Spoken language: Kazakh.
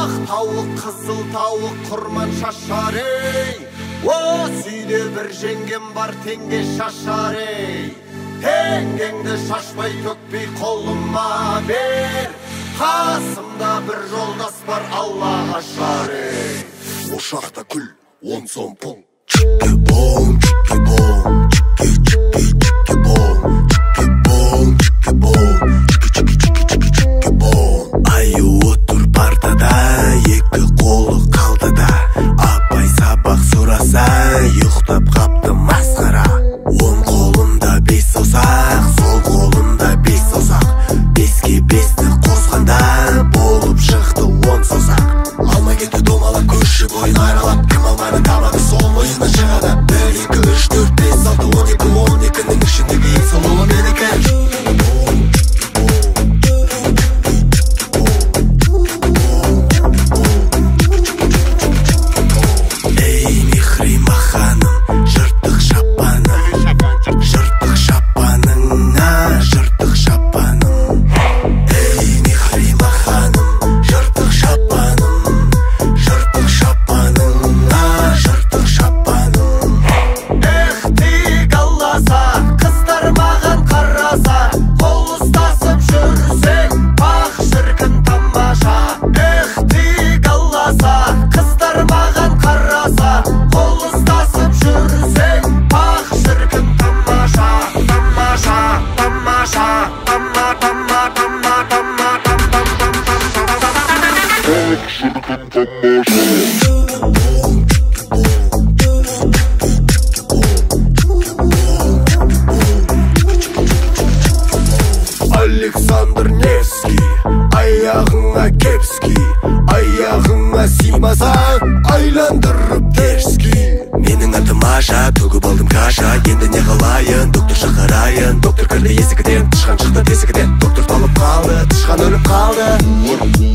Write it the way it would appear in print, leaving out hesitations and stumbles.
ақ тауық, қызыл тауық, құрман шашар ей. Осы үйде бір жеңгем бар, теңге шашар ей. Теңгеңді шашпай төкпей қолыма бер. Қасымда бір жолдас бар, Алла ашар ей. Ошақта күл, 10 сом пұл. Чики-бом, чики-бом, чики-чики-чики-бом, чики-бом, чики-бом, чики-чики-чики-чики-бом. Аю отыр партада, екі қолы қалтада. Апай сабақ сұраса, ұйықтап қапты масқара. Он қолында 5 саусақ, сол қолында 5 саусақ. 5-ке 5-ті қосқанда, болып шықты 10 саусақ. Алмай кетті домалап, көші бойын айралап, кім алмайды табады, сол мойыннан шығады. 1, 2, 3, 4, 5, 6, 12, 12-нің ішіндегі ең сұлуы менікі. Ей, мехрима ханым, жыртық шапаным, жыртық шапаныңа, жыртық шапаным. Ей, мехрима ханым, жыртық шапаным, жыртық шапаныңа, жыртық шапаным. Эх, тек алласа, қыздар маған қараса, қол ұстасып жүрсең, бақ шіркін тамаша. Эх, тек алласа, қыздар маған қараса, қол ұстасып жүрсең, бақ шіркін тамаша. Тамаша, тамаша, Александр Невский, аяғыңа кепский, аяғыңа симасаң, айландырып терский. Менің атым Аша, төгіп алдым каша, енді не қылайын, доктор шақырайын. Доктор кірді есігіден, тышқан шықты тесігіден. Доктор талып қалды, тышқан өліп қалды.